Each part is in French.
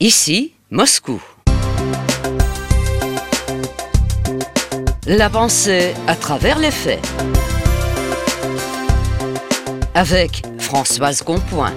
Ici, Moscou. La pensée à travers les faits. Avec Françoise Compoint.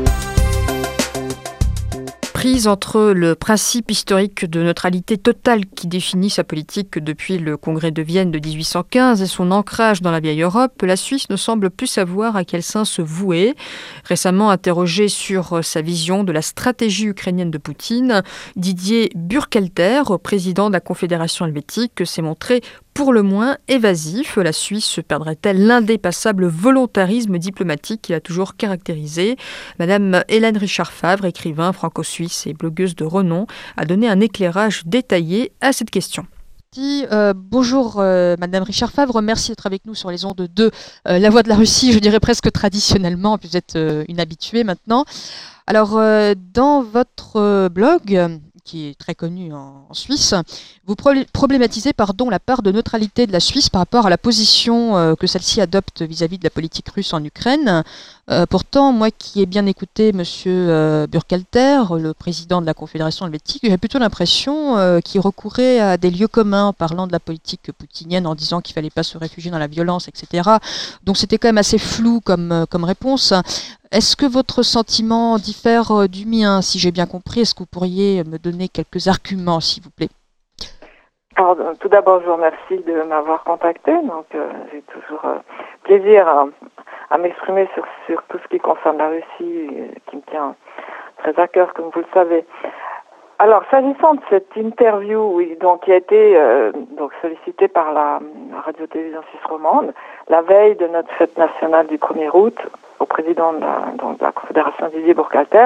Prise entre le principe historique de neutralité totale qui définit sa politique depuis le Congrès de Vienne de 1815 et son ancrage dans la vieille Europe, la Suisse ne semble plus savoir à quel sein se vouer. Récemment interrogé sur sa vision de la stratégie ukrainienne de Poutine, Didier Burkhalter, président de la Confédération helvétique, s'est montré pour le moins évasif. La Suisse perdrait-elle l'indépassable volontarisme diplomatique qui l'a toujours caractérisé? Madame Hélène Richard-Favre, écrivain franco-suisse et blogueuse de renom, a donné un éclairage détaillé à cette question. Bonjour Madame Richard-Favre, merci d'être avec nous sur les ondes de La Voix de la Russie, je dirais presque traditionnellement, puis vous êtes une habituée maintenant. Alors, dans votre blog, qui est très connu en Suisse, vous problématisez la part de neutralité de la Suisse par rapport à la position que celle-ci adopte vis-à-vis de la politique russe en Ukraine. Pourtant, moi qui ai bien écouté Monsieur Burkhalter, le président de la Confédération helvétique, j'ai plutôt l'impression qu'il recourait à des lieux communs en parlant de la politique poutinienne, en disant qu'il ne fallait pas se réfugier dans la violence, etc. Donc c'était quand même assez flou comme réponse. Est-ce que votre sentiment diffère du mien, si j'ai bien compris? Est-ce que vous pourriez me donner quelques arguments, s'il vous plaît? Alors, tout d'abord, je vous remercie de m'avoir contacté. Donc, j'ai toujours plaisir à m'exprimer sur tout ce qui concerne la Russie, qui me tient très à cœur, comme vous le savez. Alors, s'agissant de cette interview, oui, donc qui a été sollicitée par la radio-télévision suisse romande, la veille de notre fête nationale du 1er août, au président de la Confédération Didier Burkhalter,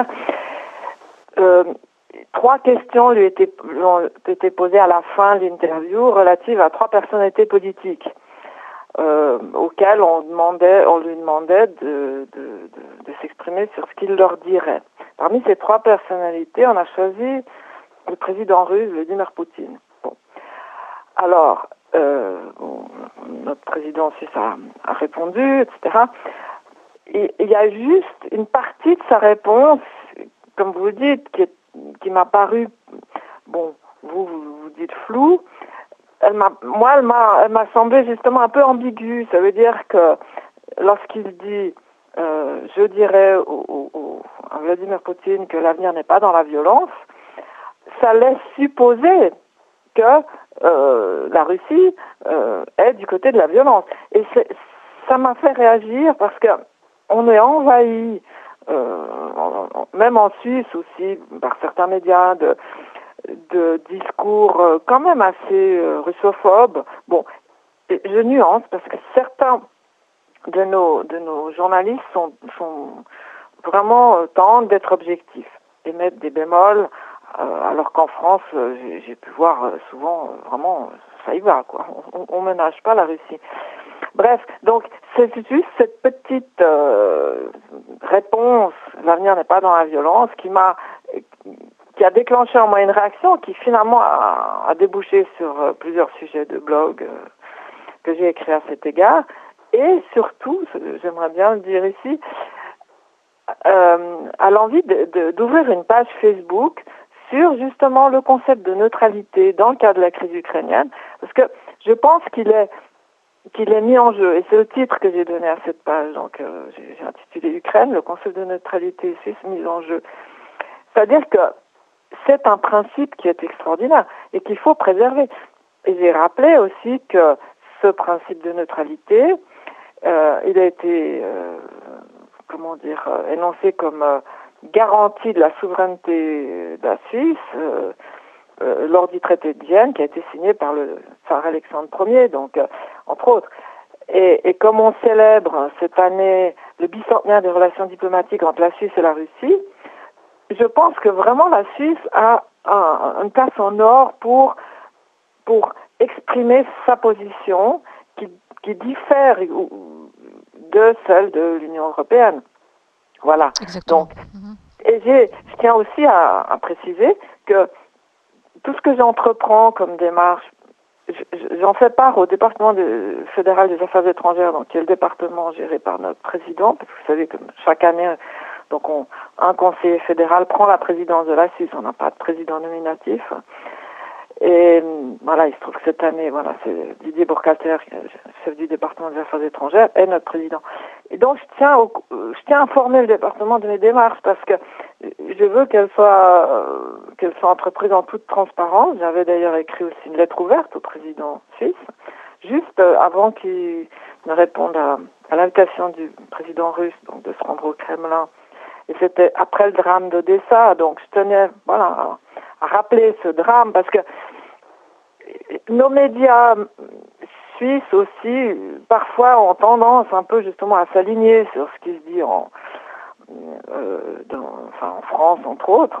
3 questions lui ont été posées à la fin de l'interview relatives à 3 personnalités politiques auxquelles on lui demandait de s'exprimer sur ce qu'il leur dirait. Parmi ces 3 personnalités, on a choisi le président russe, Vladimir Poutine. Bon. Alors, notre président suisse a répondu, etc. Et il y a juste une partie de sa réponse, comme vous dites, qui m'a paru, bon, vous dites flou. Elle m'a semblé justement un peu ambiguë. Ça veut dire que lorsqu'il dit, je dirais à Vladimir Poutine que l'avenir n'est pas dans la violence, ça laisse supposer que la Russie est du côté de la violence. Et ça m'a fait réagir parce que on est envahi, même en Suisse aussi, par certains médias, de discours quand même assez russophobes. Bon, je nuance parce que certains de nos journalistes sont vraiment tentent d'être objectifs et mettre des bémols, alors qu'en France, j'ai pu voir souvent vraiment ça y va, quoi. On ménage pas la Russie. Bref, donc c'est juste cette petite réponse, l'avenir n'est pas dans la violence, qui a déclenché en moi une réaction qui finalement a débouché sur plusieurs sujets de blog que j'ai écrits à cet égard. Et surtout, j'aimerais bien le dire ici, à l'envie d'ouvrir une page Facebook sur justement le concept de neutralité dans le cadre de la crise ukrainienne, parce que je pense qu'il est mis en jeu, et c'est le titre que j'ai donné à cette page, donc j'ai intitulé Ukraine, le concept de neutralité suisse mis en jeu. C'est-à-dire que c'est un principe qui est extraordinaire et qu'il faut préserver. Et j'ai rappelé aussi que ce principe de neutralité, il a été, énoncé comme garantie de la souveraineté de la Suisse, lors du traité de Vienne qui a été signé par le tsar Alexandre Ier, donc entre autres. Et comme on célèbre cette année le bicentenaire des relations diplomatiques entre la Suisse et la Russie, je pense que vraiment la Suisse a une place en or pour exprimer sa position qui diffère de celle de l'Union européenne. Voilà. Exactement. Donc, et je tiens aussi à préciser que tout ce que j'entreprends comme démarche, j'en fais part au département fédéral des affaires étrangères, donc qui est le département géré par notre président, parce que vous savez que chaque année, Donc un conseiller fédéral prend la présidence de la Suisse, on n'a pas de président nominatif. Et voilà, il se trouve que cette année, voilà, c'est Didier Burkhalter, chef du département des affaires étrangères, est notre président. Et donc je tiens à informer le département de mes démarches parce que je veux qu'elles soient entreprises en toute transparence. J'avais d'ailleurs écrit aussi une lettre ouverte au président suisse, juste avant qu'il ne réponde à l'invitation du président russe, donc de se rendre au Kremlin. Et c'était après le drame d'Odessa, donc je tenais, voilà, à rappeler ce drame parce que nos médias suisses aussi, parfois, ont tendance un peu justement à s'aligner sur ce qui se dit en France, entre autres,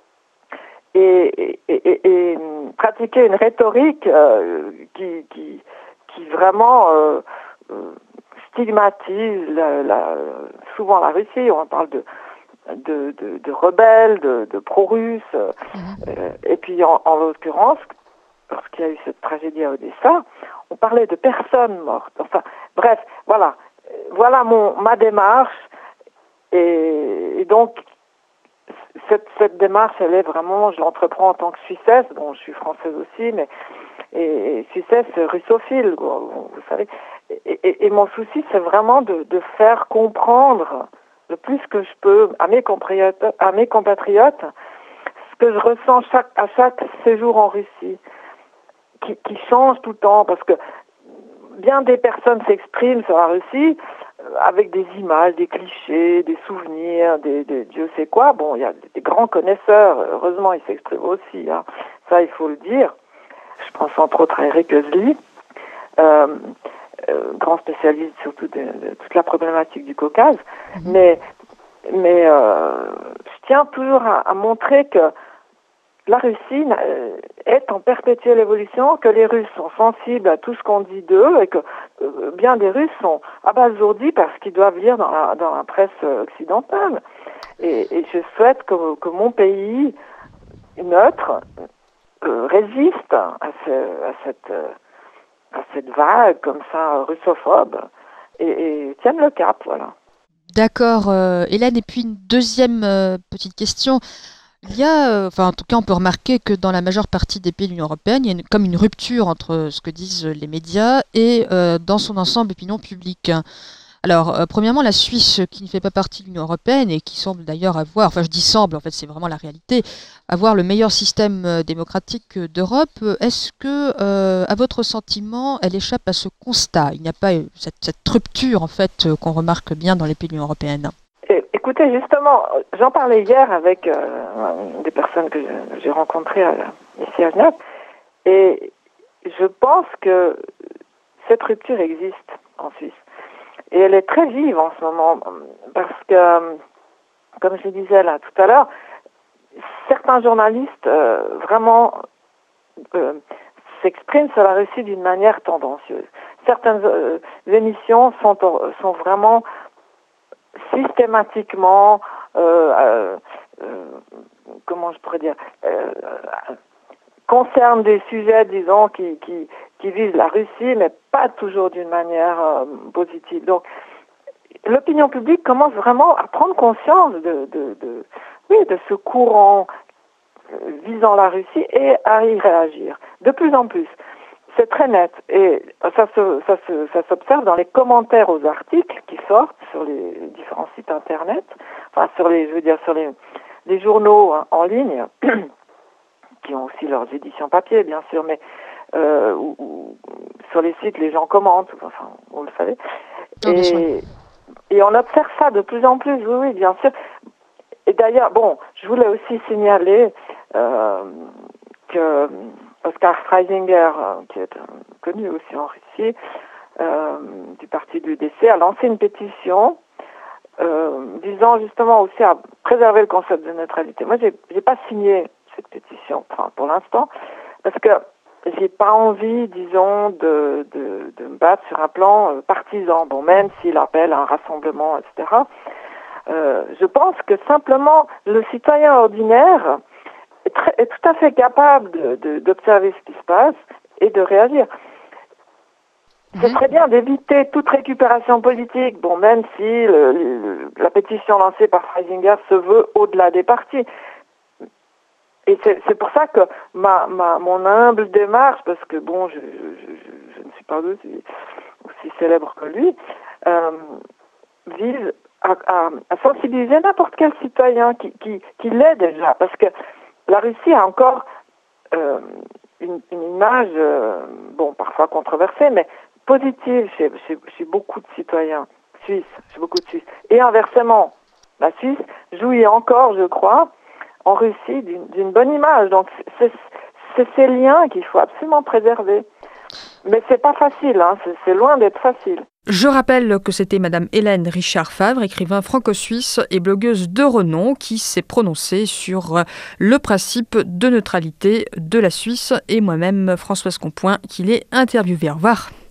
et pratiquer une rhétorique qui vraiment stigmatise souvent la Russie. On parle de rebelles, de pro-russes, et puis en l'occurrence, lorsqu'il y a eu cette tragédie à Odessa, on parlait de personnes mortes. Enfin, bref, voilà ma démarche, et donc cette démarche, elle est vraiment, je l'entreprends en tant que Suissesse, bon, je suis française aussi, mais et Suissesse russophile, vous savez. Et mon souci, c'est vraiment de faire comprendre le plus que je peux à mes compatriotes ce que je ressens à chaque séjour en Russie, qui change tout le temps, parce que bien des personnes s'expriment sur la Russie avec des images, des clichés, des souvenirs, des Dieu sait quoi. Bon, il y a des grands connaisseurs, heureusement ils s'expriment aussi, hein. Ça il faut le dire. Je pense entre autres à Eric Özli, grand spécialiste surtout de toute la problématique du Caucase, mais je tiens toujours à montrer que la Russie est en perpétuelle évolution, que les Russes sont sensibles à tout ce qu'on dit d'eux et que bien des Russes sont abasourdis par ce qu'ils doivent lire dans la presse occidentale. Et je souhaite que mon pays neutre résiste à cette vague comme ça russophobe et tienne le cap, voilà. D'accord, Hélène. Et puis une deuxième petite question. Il y a, en tout cas, on peut remarquer que dans la majeure partie des pays de l'Union européenne, il y a comme une rupture entre ce que disent les médias et, dans son ensemble, l'opinion publique. Alors, premièrement, la Suisse, qui ne fait pas partie de l'Union européenne et qui semble d'ailleurs avoir, enfin je dis semble, en fait c'est vraiment la réalité, avoir le meilleur système démocratique d'Europe, est-ce que, à votre sentiment, elle échappe à ce constat? Il n'y a pas cette rupture, en fait, qu'on remarque bien dans les pays de l'Union européenne. Écoutez, justement, j'en parlais hier avec des personnes que j'ai rencontrées ici à Genève, et je pense que cette rupture existe en Suisse. Et elle est très vive en ce moment, parce que, comme je le disais là tout à l'heure, certains journalistes vraiment s'expriment sur la Russie d'une manière tendancieuse. Certaines émissions sont vraiment systématiquement, comment je pourrais dire, concernent des sujets, disons, qui visent la Russie, mais pas toujours d'une manière positive. Donc, l'opinion publique commence vraiment à prendre conscience de ce courant visant la Russie et à y réagir. De plus en plus. C'est très net. Et ça s'observe dans les commentaires aux articles qui sortent sur les différents sites internet, enfin sur les journaux en ligne, qui ont aussi leurs éditions papier, bien sûr, mais ou sur les sites, les gens commentent, enfin, vous le savez. Et on observe ça de plus en plus, oui, bien sûr. Et d'ailleurs, bon, je voulais aussi signaler que Oskar Freisinger, qui est connu aussi en Russie, du parti de l'UDC, a lancé une pétition visant justement aussi à préserver le concept de neutralité. Moi, j'ai pas signé cette pétition, enfin, pour l'instant, parce que j'ai pas envie, disons, de me battre sur un plan partisan. Bon, même s'il appelle à un rassemblement, etc. Je pense que simplement le citoyen ordinaire est tout à fait capable d'observer ce qui se passe et de réagir. Ce serait bien d'éviter toute récupération politique, bon, même si la pétition lancée par Freisinger se veut au-delà des partis. Et c'est pour ça que mon humble démarche, parce que bon, je ne suis pas aussi célèbre que lui, vise à sensibiliser n'importe quel citoyen qui l'est déjà, parce que la Russie a encore une image, bon, parfois controversée, mais positive chez beaucoup de citoyens suisses, Et inversement, la Suisse jouit encore, je crois, en Russie d'une bonne image. Donc c'est ces liens qu'il faut absolument préserver. Mais c'est pas facile, hein, c'est loin d'être facile. Je rappelle que c'était Madame Hélène Richard-Favre, écrivain franco-suisse et blogueuse de renom, qui s'est prononcée sur le principe de neutralité de la Suisse, et moi-même, Françoise Compoint, qui l'ai interviewée. Au revoir.